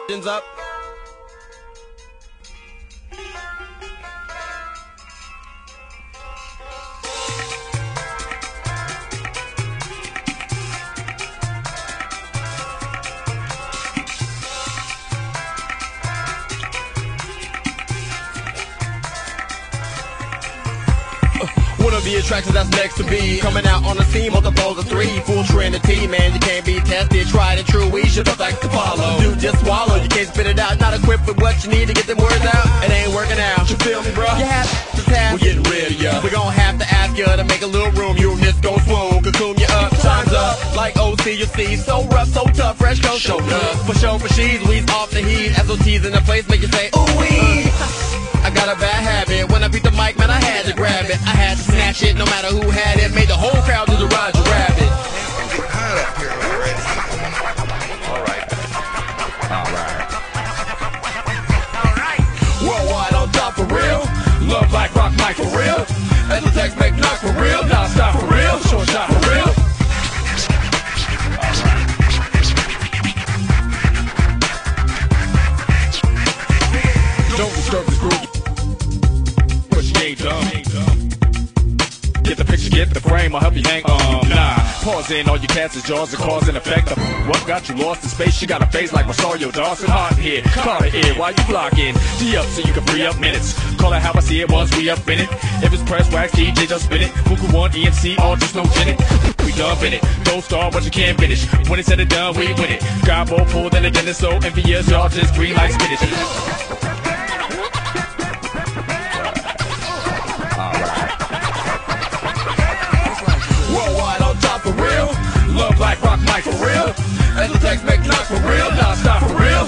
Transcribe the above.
up. One of the attractions that's next to be coming out on the scene, multiples of 3, full trinity, man, you can't be tested, tried and true, we should like to follow. Dude, just swallow, you can't spit it out, not equipped with what you need to get them words out. It ain't working out, you feel me, bro? You have to tap. We're getting rid of ya. We're gonna have to ask ya to make a little room, you just go swoon, cocoon you up, time's up, like OC, you see, so rough, so tough, fresh coat, show up. For show, for she's, we's off the heat, SOT's in the place, make you say, ooh-wee. I got a bad habit, when I beat the mic, man, I had to grab it. I had to snatch it, no matter who had it. Made the whole crowd do the Roger Rabbit. Get hot up here already. Alright. Worldwide on top for real. Love like rock mic for real. And the text make knock for real. Non-stop for real. Short shot for real. Don't disturb this groove. Get the picture, get the frame, I'll help you hang nah. Pause in, all your cats' jaws are cause and effect. What got you lost in space? You got a face like Rosario Dawson. Hot in here, Carter here, while you blocking D up so you can free up minutes. Call it how I see it once we up in it. If it's press wax, DJ just spin it. Buku one, EMC, all just no gin it. We done in it, don't start what you can't finish. When it's said and done, we win it. God more pulled than a dentist, so envious, y'all just green like spinach. Love like rock mic for real. And the text make knock for real. Non-stop for real.